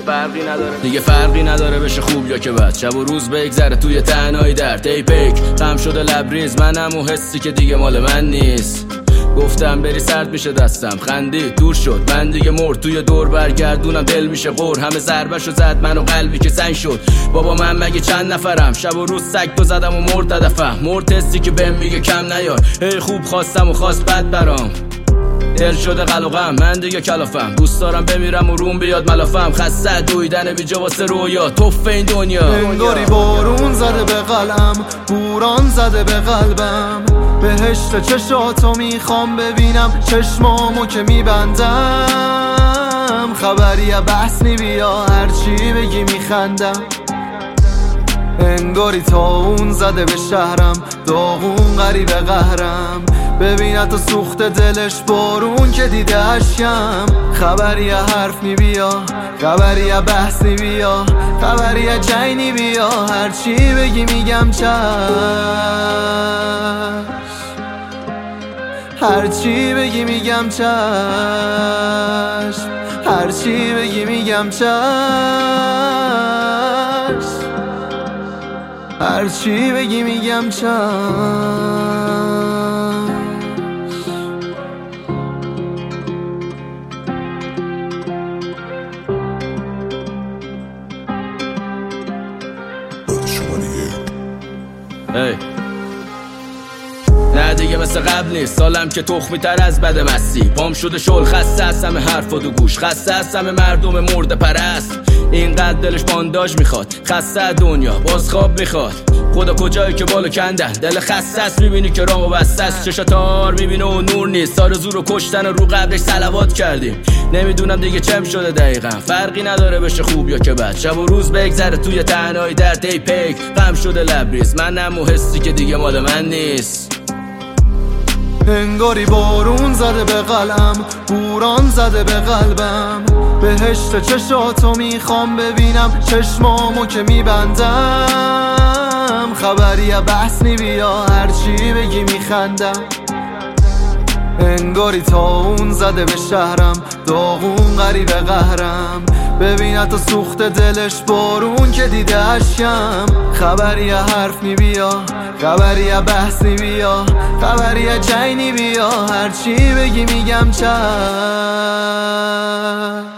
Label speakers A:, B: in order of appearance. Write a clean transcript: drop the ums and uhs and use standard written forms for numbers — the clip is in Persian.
A: دیگه فرقی نداره بشه خوب یا که بد، شب و روز بگذره توی تنهایی در تیپیک غم شده لبریز منم و حسی که دیگه مال من نیست. گفتم بری سرد میشه دستم، خندید دور شد من دیگه مرد، توی دور برگردونم دل میشه غور، همه ضربشو زد منو قلبی که سنگ شد. بابا من مگه چند نفرم، شب و روز سگ تو زدم و مرد هدفم، مرد حسی که بهم میگه کم نیار، هی خوب خواستم و خواست بد برام، دل شده قلقم من دیگه کلافم، دوست دارم بمیرم و روم بیاد ملافم، خسته دویدن بی جا واسه رویا توف این دنیا.
B: انگاری بارون زده به قلم، بوران زده به قلبم، بهشت چشاتو میخوام ببینم، چشمامو که میبندم، خبری بحث نی بیا هرچی بگی میخندم. انگاری تاون زده به شهرم، داغون غریب قهرم، ببینه تو سوخت دلش بارون که دیده اشکم، خبری حرف نی بیا، خبری بحث نی بیا، خبری جنگ نی بیا، هرچی بگی میگم چشم، هرچی بگی میگم چشم، هرچی بگی میگم چشم، هرچی بگی میگم چشم.
A: نه دیگه مثل قبل نیست، سالم که تخمی تر از بد مستی، پام شده شل خسته از همه حرف و دو گوش، خسته از همه مردم مرد پرست، اینقدر دلش بانداج میخواد، خسته دنیا باز خواب میخواد، خدا کجایی که بالو کندن، دل خسته است میبینی که راهو بسته است، چشا تار میبینه و نور نیست، آرزو رو کشتن و رو قبرش صلوات کردیم، نمیدونم دیگه چم شده دقیقا، فرقی نداره بشه خوب یا که بد، شب و روز بگذره توی تنهایی در تیپیک غم شده لبریز منم و حسی که دیگه مال من نیست.
B: انگاری بارون زده به قلم، بوران زده به قلبم، بهشت چشاتو میخوام ببینم، چشمامو که میبندم، خبری بحث نی بیا هرچی بگی میخندم. انگاری تاون زده به شهرم، داغون غریب قهرم، ببینه تو سوخت دلش بارون که دیده اشکم، خبری حرف نی بیا، خبری بحث نی بیا، خبری جنگ نی بیا، هرچی بگی میگم چشم.